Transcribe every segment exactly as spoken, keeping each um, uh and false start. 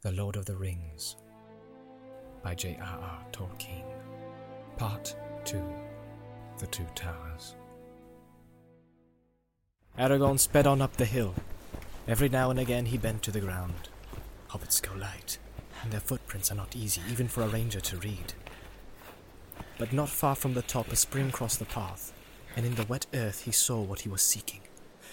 The Lord of the Rings by J R R Tolkien. Part two. The Two Towers. Aragorn sped on up the hill. Every now and again he bent to the ground. Hobbits go light, and their footprints are not easy even for a ranger to read. But not far from the top a spring crossed the path, and in the wet earth he saw what he was seeking.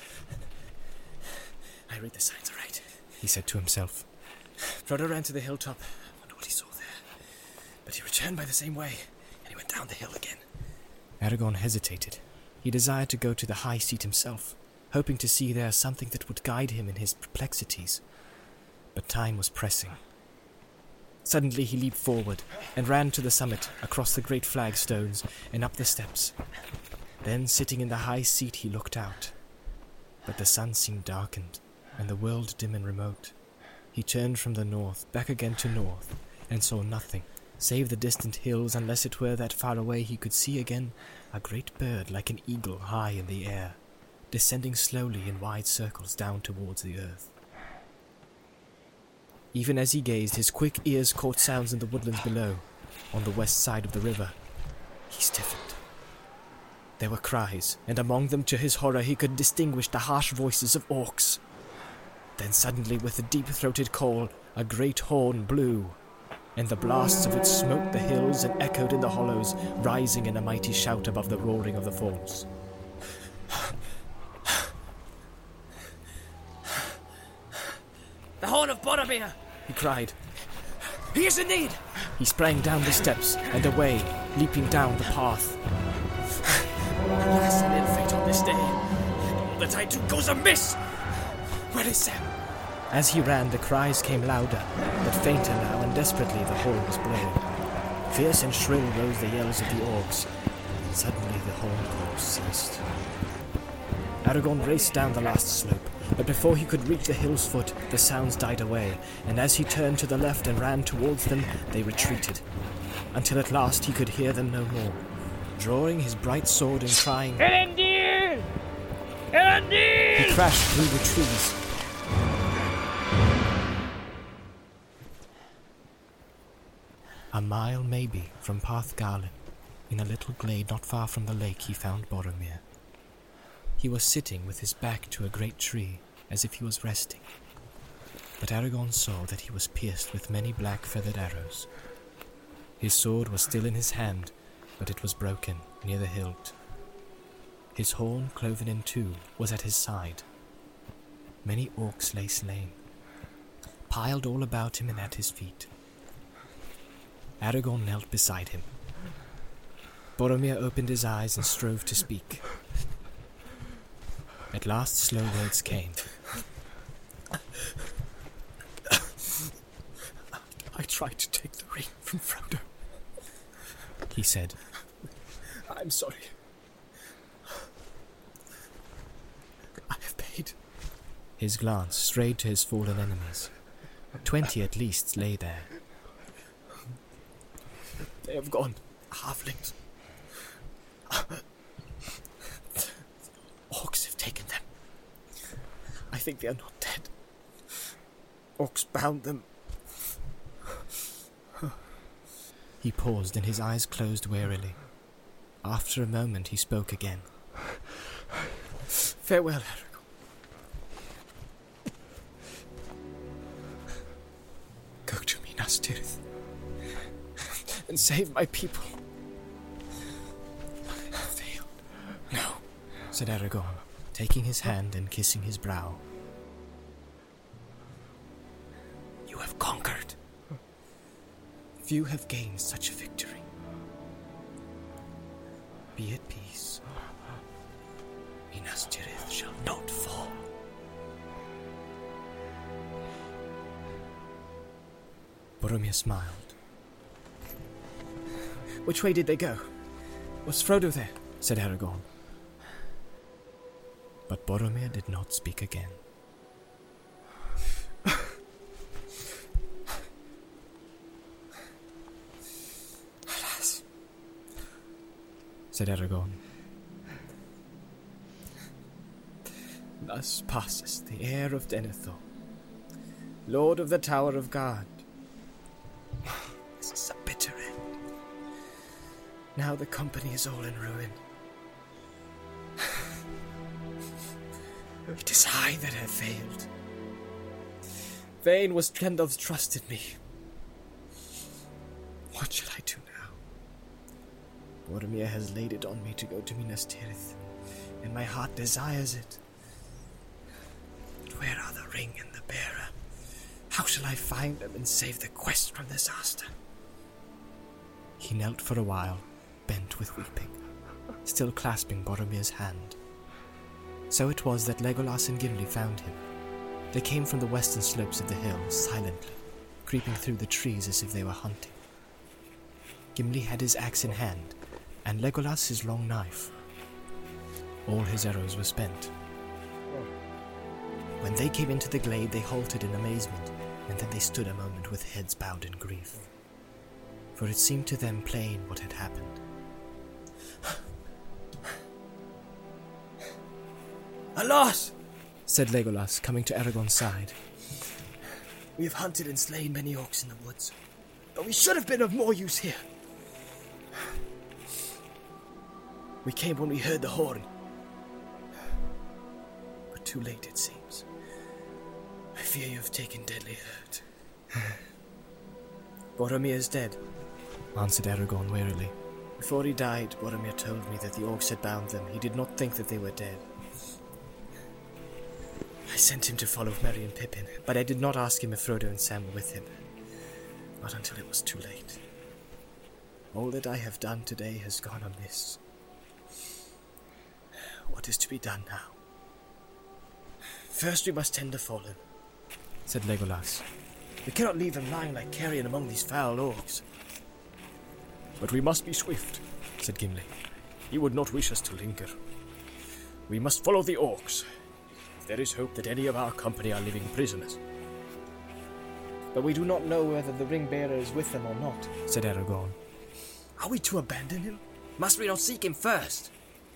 I read the signs aright, he said to himself. Frodo ran to the hilltop. I wonder what he saw there. But he returned by the same way, and he went down the hill again. Aragorn hesitated. He desired to go to the high seat himself, hoping to see there something that would guide him in his perplexities. But time was pressing. Suddenly he leaped forward and ran to the summit, across the great flagstones and up the steps. Then, sitting in the high seat, he looked out. But the sun seemed darkened, and the world dim and remote. He turned from the north, back again to north, and saw nothing, save the distant hills, unless it were that far away he could see again a great bird like an eagle high in the air, descending slowly in wide circles down towards the earth. Even as he gazed, his quick ears caught sounds in the woodlands below, on the west side of the river. He stiffened. There were cries, and among them, to his horror, he could distinguish the harsh voices of orcs. Then suddenly, with a deep-throated call, a great horn blew, and the blasts of it smote the hills and echoed in the hollows, rising in a mighty shout above the roaring of the falls. The horn of Boromir! He cried. He is in need! He sprang down the steps and away, leaping down the path. Alas, and ill fate on this day, and all that I do goes amiss! Where is Sam? As he ran, the cries came louder, but fainter now, and desperately the horn was blowing. Fierce and shrill rose the yells of the orcs. Suddenly the horn call ceased. Aragorn raced down the last slope, but before he could reach the hill's foot, the sounds died away, and as he turned to the left and ran towards them, they retreated, until at last he could hear them no more. Drawing his bright sword and crying, Elendil! Elendil! he crashed through the trees. A mile, maybe, from Parth Galen, in a little glade not far from the lake, he found Boromir. He was sitting with his back to a great tree, as if he was resting. But Aragorn saw that he was pierced with many black feathered arrows. His sword was still in his hand, but it was broken near the hilt. His horn, cloven in two, was at his side. Many orcs lay slain, piled all about him and at his feet. Aragorn knelt beside him. Boromir opened his eyes and strove to speak. At last slow words came. I tried to take the ring from Frodo, he said. I'm sorry. I have paid. His glance strayed to his fallen enemies. Twenty at least lay there. They have gone, halflings. Orcs have taken them. I think they are not dead. Orcs bound them. He paused and his eyes closed wearily. After a moment he spoke again. Farewell, Aragorn. Go to Minas Tirith and save my people. I have failed. No, said Aragorn, taking his hand and kissing his brow. You have conquered. Few have gained such a victory. Be at peace. Minas Tirith shall not fall. Boromir smiled. Which way did they go? Was Frodo there? Said Aragorn. But Boromir did not speak again. Alas, said Aragorn. Thus passes the heir of Denethor, Lord of the Tower of God. This is a bitter end. Now the company is all in ruin. It is I that have failed. Vain was Trendov's trust in me. What shall I do now? Boromir has laid it on me to go to Minas Tirith, and my heart desires it. But where are the ring and the bearer? How shall I find them and save the quest from disaster? He knelt for a while, bent with weeping, still clasping Boromir's hand. So it was that Legolas and Gimli found him. They came from the western slopes of the hill, silently, creeping through the trees as if they were hunting. Gimli had his axe in hand, and Legolas his long knife. All his arrows were spent. When they came into the glade, they halted in amazement, and then they stood a moment with heads bowed in grief. For it seemed to them plain what had happened. Alas! Said Legolas, coming to Aragorn's side. We have hunted and slain many orcs in the woods, but we should have been of more use here. We came when we heard the horn, but too late it seems. I fear you have taken deadly hurt. Boromir is dead, answered Aragorn wearily. Before he died, Boromir told me that the orcs had bound them. He did not think that they were dead. I sent him to follow Merry and Pippin, but I did not ask him if Frodo and Sam were with him. Not until it was too late. All that I have done today has gone amiss. What is to be done now? First we must tend the fallen, said Legolas. We cannot leave them lying like carrion among these foul orcs. But we must be swift, said Gimli. He would not wish us to linger. We must follow the orcs. There is hope that any of our company are living prisoners. But we do not know whether the ring-bearer is with them or not, said Aragorn. Are we to abandon him? Must we not seek him first?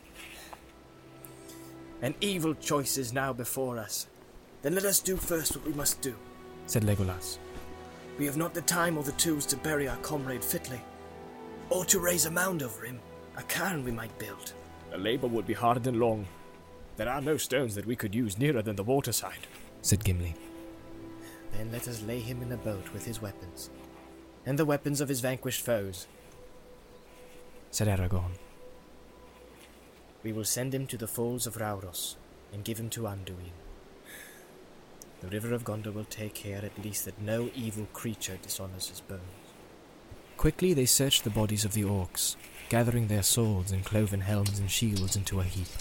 An evil choice is now before us. Then let us do first what we must do, said Legolas. We have not the time or the tools to bury our comrade fitly, or to raise a mound over him, a cairn we might build. The labour would be hard and long. There are no stones that we could use nearer than the waterside, said Gimli. Then let us lay him in a boat with his weapons, and the weapons of his vanquished foes, said Aragorn. We will send him to the falls of Rauros, and give him to Anduin. The river of Gondor will take care at least that no evil creature dishonors his bones. Quickly they searched the bodies of the orcs, gathering their swords and cloven helms and shields into a heap.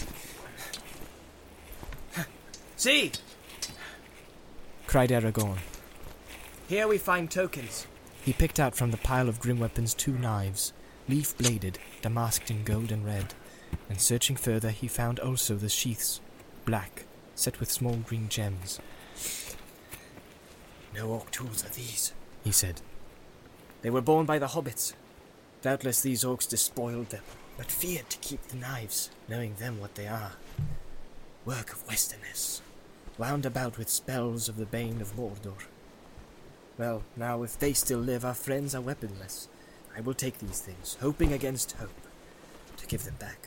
See! Cried Aragorn. Here we find tokens. He picked out from the pile of grim weapons two knives, leaf-bladed, damasked in gold and red, and searching further he found also the sheaths, black, set with small green gems. No orc tools are these, he said. They were borne by the hobbits. Doubtless these orcs despoiled them, but feared to keep the knives, knowing them what they are. Work of Westerness, wound about with spells of the Bane of Mordor. Well, now if they still live, our friends are weaponless. I will take these things, hoping against hope, to give them back.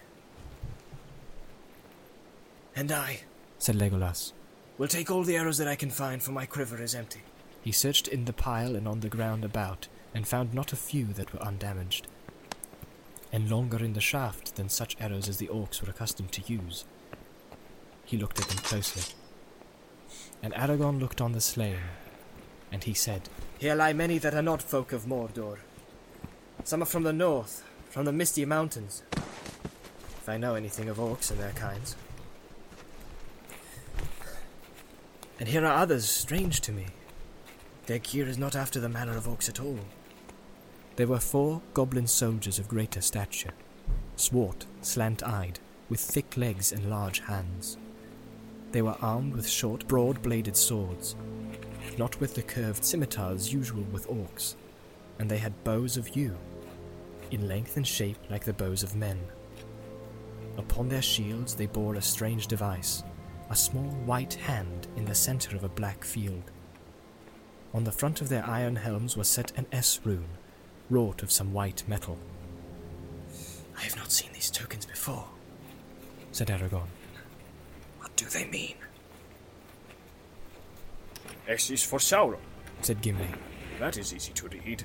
And I, said Legolas, will take all the arrows that I can find, for my quiver is empty. He searched in the pile and on the ground about, and found not a few that were undamaged, and longer in the shaft than such arrows as the orcs were accustomed to use. He looked at them closely. And Aragorn looked on the slain, and he said, Here lie many that are not folk of Mordor. Some are from the north, from the misty mountains, if I know anything of orcs and their kinds. And here are others strange to me. Their gear is not after the manner of orcs at all. There were four goblin soldiers of greater stature, swart, slant-eyed, with thick legs and large hands. They were armed with short, broad-bladed swords, not with the curved scimitars usual with orcs, and they had bows of yew, in length and shape like the bows of men. Upon their shields they bore a strange device, a small white hand in the center of a black field. On the front of their iron helms was set an S rune, wrought of some white metal. I have not seen these tokens before, said Aragorn. What do they mean? S is for Sauron, said Gimli. That is easy to read.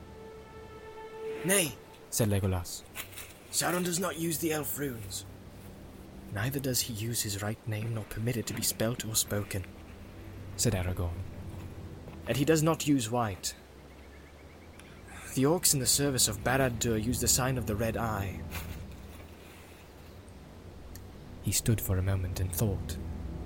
Nay, said Legolas. Sauron does not use the elf runes. Neither does he use his right name nor permit it to be spelt or spoken, said Aragorn. And he does not use white. The orcs in the service of Barad-dûr use the sign of the Red Eye. He stood for a moment and thought.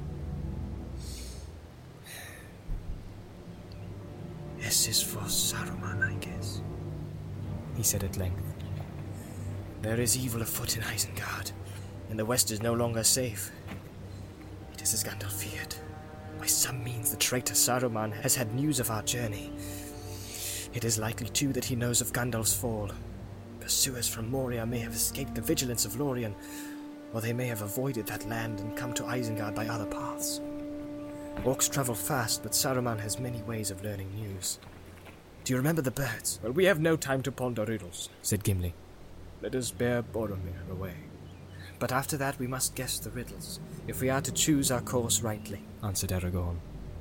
S is for Saruman, I guess, he said at length. There is evil afoot in Isengard, and the west is no longer safe. It is as Gandalf feared. By some means the traitor Saruman has had news of our journey. It is likely, too, that he knows of Gandalf's fall. Pursuers from Moria may have escaped the vigilance of Lorien, or they may have avoided that land and come to Isengard by other paths. Orcs travel fast, but Saruman has many ways of learning news. Do you remember the birds? Well, we have no time to ponder riddles, said Gimli. Let us bear Boromir away. But after that we must guess the riddles, if we are to choose our course rightly, answered Aragorn.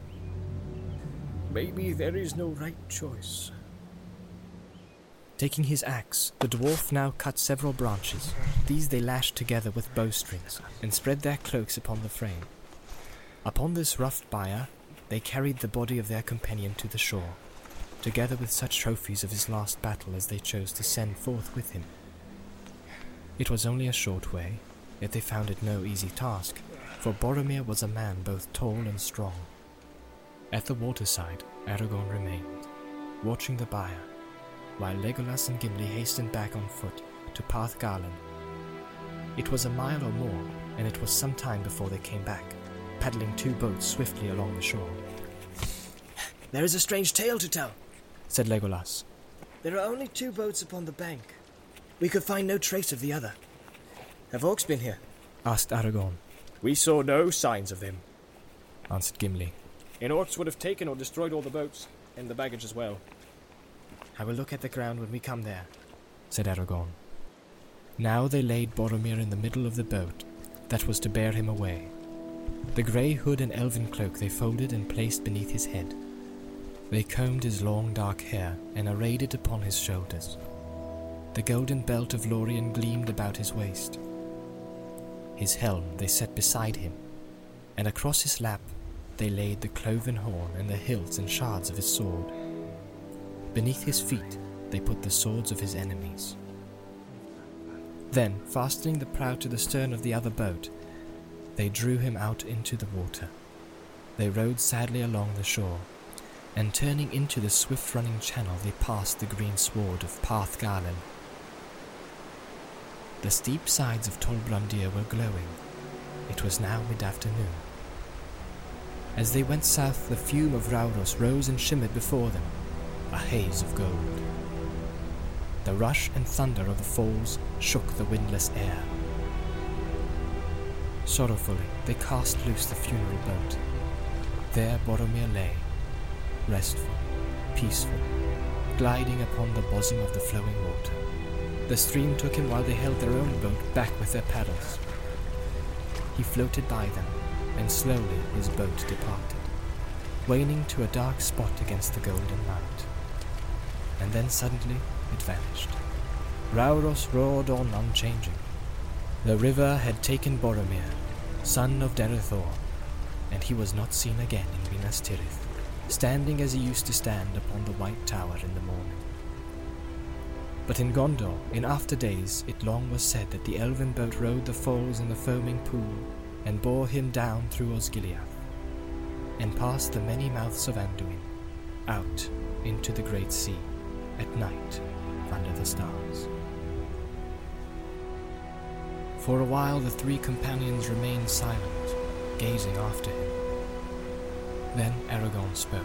Maybe there is no right choice. Taking his axe, the dwarf now cut several branches. These they lashed together with bowstrings, and spread their cloaks upon the frame. Upon this rough bier, they carried the body of their companion to the shore, together with such trophies of his last battle as they chose to send forth with him. It was only a short way, yet they found it no easy task, for Boromir was a man both tall and strong. At the waterside, Aragorn remained, watching the bier, while Legolas and Gimli hastened back on foot to Path Garland. It was a mile or more, and it was some time before they came back, paddling two boats swiftly along the shore. There is a strange tale to tell, said Legolas. There are only two boats upon the bank. We could find no trace of the other. Have orcs been here? Asked Aragorn. We saw no signs of them, answered Gimli. And orcs would have taken or destroyed all the boats, and the baggage as well. I will look at the ground when we come there, said Aragorn. Now they laid Boromir in the middle of the boat that was to bear him away. The grey hood and elven cloak they folded and placed beneath his head. They combed his long dark hair and arrayed it upon his shoulders. The golden belt of Lorien gleamed about his waist. His helm they set beside him, and across his lap they laid the cloven horn and the hilts and shards of his sword. Beneath his feet they put the swords of his enemies. Then, fastening the prow to the stern of the other boat, they drew him out into the water. They rowed sadly along the shore, and turning into the swift-running channel they passed the green sward of Path Garland. The steep sides of Tol Brandir were glowing. It was now mid-afternoon. As they went south, the fume of Rauros rose and shimmered before them, a haze of gold. The rush and thunder of the falls shook the windless air. Sorrowfully, they cast loose the funeral boat. There Boromir lay, restful, peaceful, gliding upon the bosom of the flowing water. The stream took him while they held their own boat back with their paddles. He floated by them, and slowly his boat departed, waning to a dark spot against the golden light. And then suddenly it vanished. Rauros roared on unchanging. The river had taken Boromir, son of Denethor, and he was not seen again in Minas Tirith, standing as he used to stand upon the White Tower in the morning. But in Gondor, in after days, it long was said that the elven boat rode the falls in the foaming pool, and bore him down through Osgiliath, and past the many mouths of Anduin, out into the great sea, at night, under the stars. For a while the three companions remained silent, gazing after him. Then Aragorn spoke.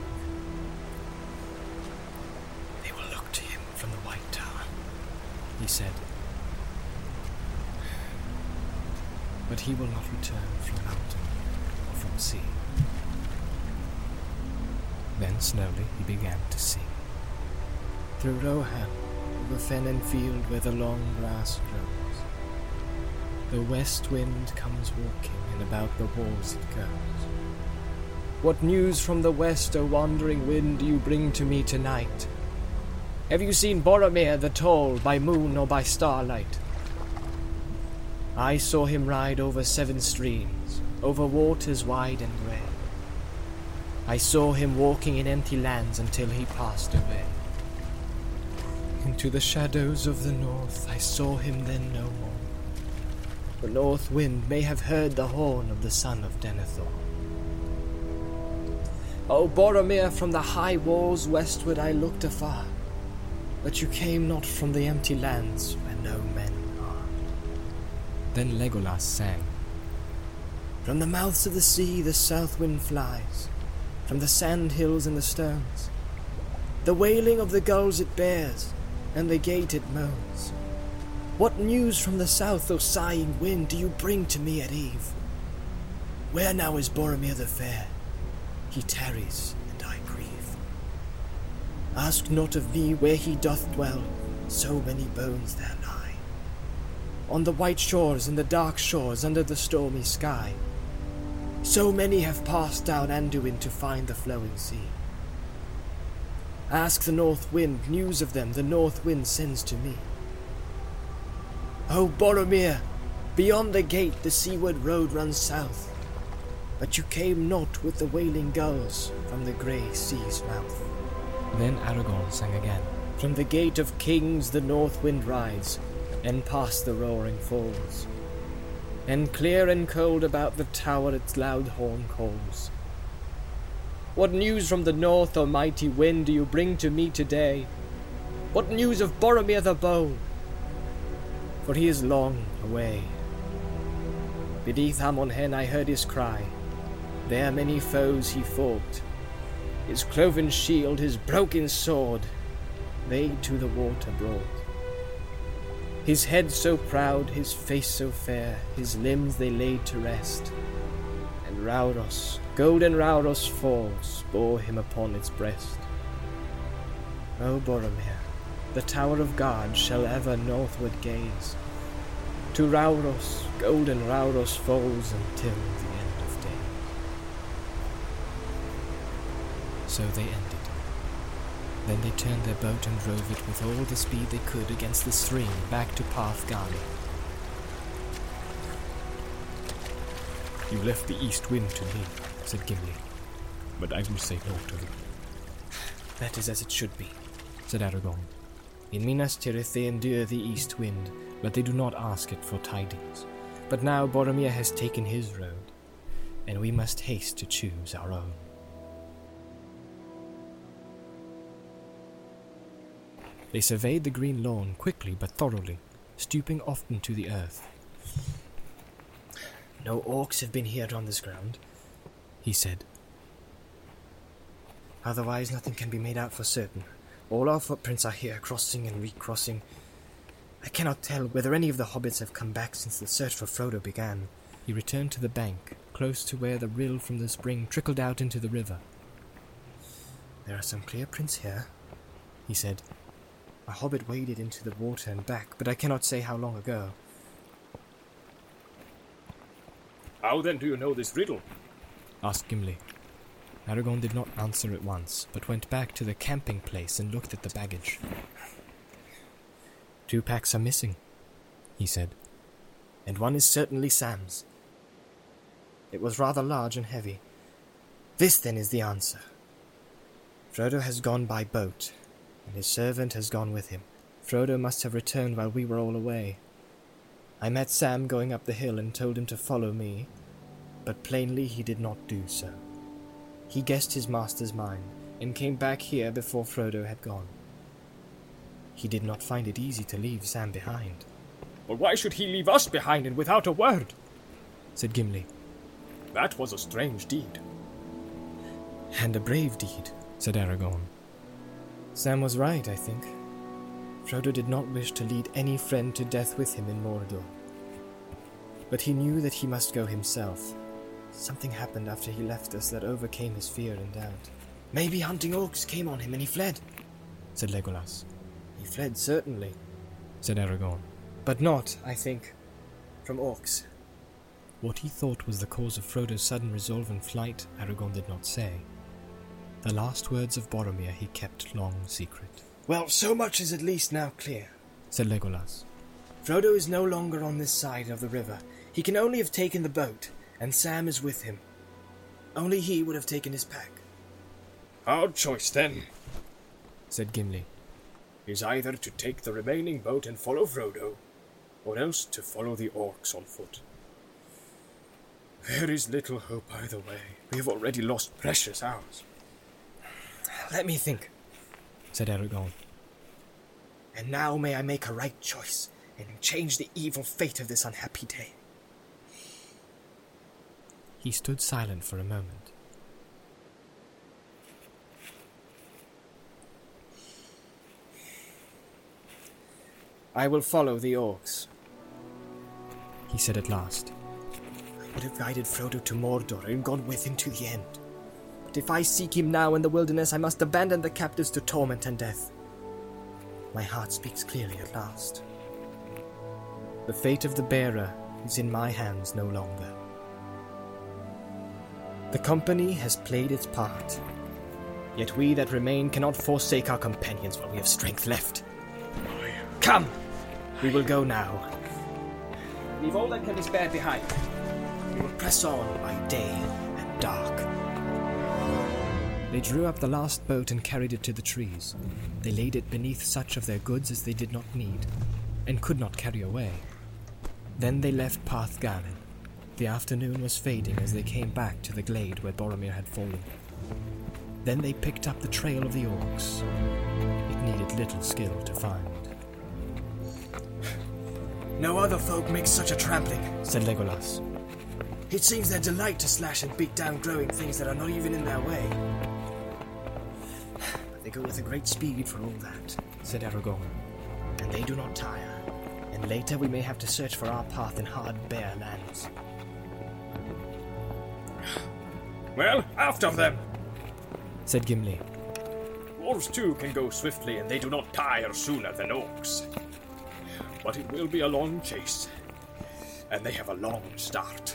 They will look to him from the White Tower, he said. But he will not return from mountain or from sea. Then slowly he began to sing. Through Rohan, over fen and field where the long grass grows, the west wind comes walking, and about the walls it goes. What news from the west, O wandering wind, do you bring to me tonight? Have you seen Boromir the Tall by moon or by starlight? I saw him ride over seven streams, over waters wide and grey. I saw him walking in empty lands until he passed away. Into the shadows of the north I saw him then no more. The north wind may have heard the horn of the son of Denethor. O Boromir, from the high walls westward I looked afar, but you came not from the empty lands where no men are. Then Legolas sang. From the mouths of the sea the south wind flies, from the sand hills and the stones. The wailing of the gulls it bears, and the gate it moans. What news from the south, O sighing wind, do you bring to me at eve? Where now is Boromir the Fair? He tarries, and I grieve. Ask not of me where he doth dwell, so many bones there lie. On the white shores and the dark shores under the stormy sky. So many have passed down Anduin to find the flowing sea. Ask the north wind news of them the north wind sends to me. O Boromir, beyond the gate the seaward road runs south, but you came not with the wailing gulls from the grey sea's mouth. Then Aragorn sang again. From the gate of kings the north wind rides, and past the roaring falls, and clear and cold about the tower its loud horn calls. What news from the north, O mighty wind, do you bring to me today? What news of Boromir the Bold? For he is long away. Beneath Amon Hen I heard his cry. There many foes he fought. His cloven shield, his broken sword, they to the water brought. His head so proud, his face so fair, his limbs they laid to rest. And Rauros, golden Rauros falls, bore him upon its breast. O Boromir, the tower of God shall ever northward gaze. To Rauros, golden Rauros falls until the end of days. So they ended. Then they turned their boat and drove it with all the speed they could against the stream back to Pathgarni. You left the east wind to me, said Gimli, but I will say naught of it. That is as it should be, said Aragorn. In Minas Tirith they endure the east wind, but they do not ask it for tidings. But now Boromir has taken his road, and we must haste to choose our own. They surveyed the green lawn quickly but thoroughly, stooping often to the earth. No orcs have been here on this ground, he said. Otherwise nothing can be made out for certain. All our footprints are here, crossing and recrossing. I cannot tell whether any of the hobbits have come back since the search for Frodo began. He returned to the bank, close to where the rill from the spring trickled out into the river. There are some clear prints here, he said. A hobbit waded into the water and back, but I cannot say how long ago. How then do you know this riddle? Asked Gimli. Aragorn did not answer at once, but went back to the camping place and looked at the baggage. Two packs are missing, he said, and one is certainly Sam's. It was rather large and heavy. This, then, is the answer. Frodo has gone by boat, and his servant has gone with him. Frodo must have returned while we were all away. I met Sam going up the hill and told him to follow me, but plainly he did not do so. He guessed his master's mind, and came back here before Frodo had gone. He did not find it easy to leave Sam behind. But why should he leave us behind and without a word? Said Gimli. That was a strange deed. And a brave deed, said Aragorn. Sam was right, I think. Frodo did not wish to lead any friend to death with him in Mordor. But he knew that he must go himself. Something happened after he left us that overcame his fear and doubt. Maybe hunting orcs came on him and he fled, said Legolas. He fled, certainly, said Aragorn. But not, I think, from orcs. What he thought was the cause of Frodo's sudden resolve and flight, Aragorn did not say. The last words of Boromir he kept long secret. Well, so much is at least now clear, said Legolas. Frodo is no longer on this side of the river. He can only have taken the boat, and Sam is with him. Only he would have taken his pack. Our choice, then, said Gimli, is either to take the remaining boat and follow Frodo, or else to follow the orcs on foot. There is little hope either way. We have already lost precious hours. Let me think, said Aragorn. And now may I make a right choice, and change the evil fate of this unhappy day. He stood silent for a moment. I will follow the orcs, he said at last. I would have guided Frodo to Mordor and gone with him to the end. But if I seek him now in the wilderness, I must abandon the captives to torment and death. My heart speaks clearly at last. The fate of the bearer is in my hands no longer. The company has played its part, yet we that remain cannot forsake our companions while we have strength left. Come! We will go now. Leave all that can be spared behind. We will press on by day and dark. They drew up the last boat and carried it to the trees. They laid it beneath such of their goods as they did not need, and could not carry away. Then they left Parth Galen. The afternoon was fading as they came back to the glade where Boromir had fallen. Then they picked up the trail of the orcs. It needed little skill to find. No other folk make such a trampling, said Legolas. It seems their delight to slash and beat down growing things that are not even in their way. But they go with a great speed for all that, said Aragorn. And they do not tire, and later we may have to search for our path in hard, bare lands. Well, after them, said Gimli. Dwarves too can go swiftly, and they do not tire sooner than orcs. But it will be a long chase, and they have a long start.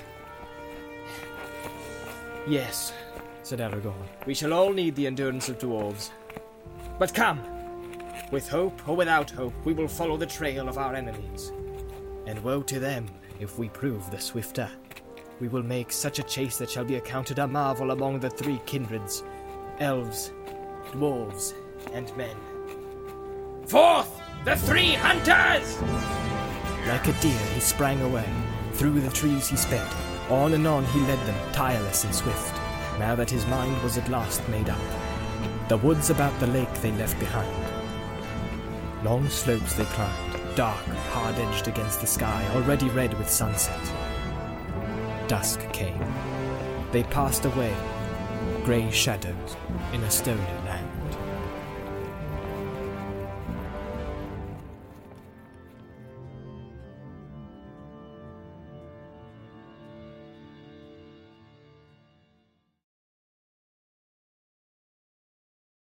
Yes, said Aragorn. We shall all need the endurance of dwarves. But come! With hope or without hope, we will follow the trail of our enemies. And woe to them if we prove the swifter. We will make such a chase that shall be accounted a marvel among the three kindreds, elves, dwarves, and men. Forth, the three hunters! Like a deer he sprang away. Through the trees he sped. On and on he led them, tireless and swift, now that his mind was at last made up. The woods about the lake they left behind. Long slopes they climbed, dark, hard-edged against the sky, already red with sunset. Dusk came. They passed away, grey shadows, in a stony land.